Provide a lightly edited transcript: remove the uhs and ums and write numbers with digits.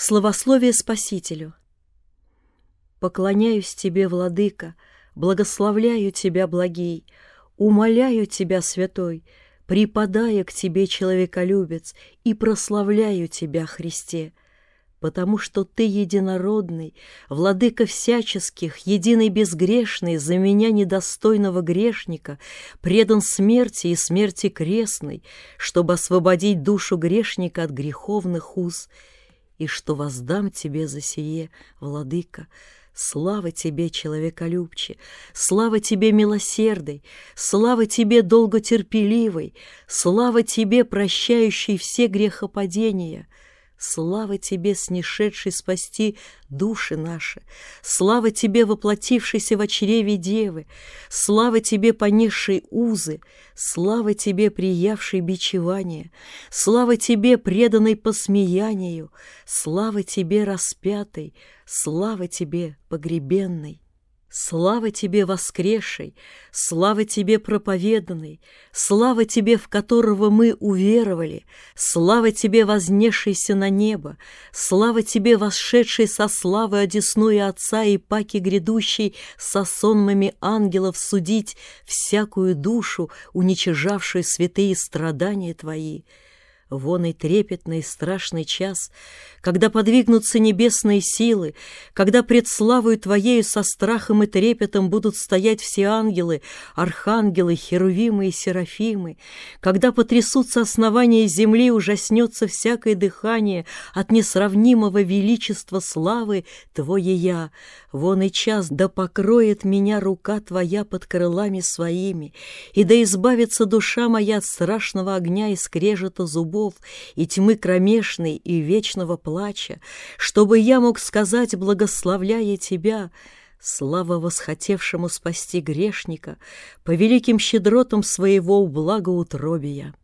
Славословие Спасителю. Поклоняюсь Тебе, Владыка, благословляю Тебя, благий, умоляю Тебя, святой, припадая к Тебе, человеколюбец, и прославляю Тебя, Христе, потому что Ты единородный, Владыка всяческих, единый безгрешный, за меня, недостойного грешника, предан смерти и смерти крестной, чтобы освободить душу грешника от греховных уз, и что воздам Тебе за сие, Владыка. Слава Тебе, человеколюбче, слава Тебе, милосердный, слава Тебе, долготерпеливый, слава Тебе, прощающий все грехопадения, слава Тебе, снишедший спасти души наши, слава Тебе, воплотившийся в чреве Девы, слава Тебе, понесший узы, слава Тебе, приявший бичевание, слава Тебе, преданный посмеянию, слава Тебе, распятый, слава Тебе, погребенный. Слава Тебе, воскресший, слава Тебе, проповеданный, слава Тебе, в которого мы уверовали, слава Тебе, вознесшийся на небо, слава Тебе, восшедший со славы одесную Отца и паки грядущий со сонмами ангелов судить всякую душу, уничижавшую святые страдания Твои. Вон и трепетный и страшный час, когда подвигнутся небесные силы, когда пред славою Твоею со страхом и трепетом будут стоять все ангелы, архангелы, херувимы и серафимы, когда потрясутся основания земли, ужаснется всякое дыхание от несравнимого величества славы Твоея. Вон и час, да покроет меня рука Твоя под крылами своими, и да избавится душа моя от страшного огня и скрежета зубов, и тьмы кромешной и вечного плача, чтобы я мог сказать, благословляя Тебя: слава восхотевшему спасти грешника по великим щедротам своего благоутробия.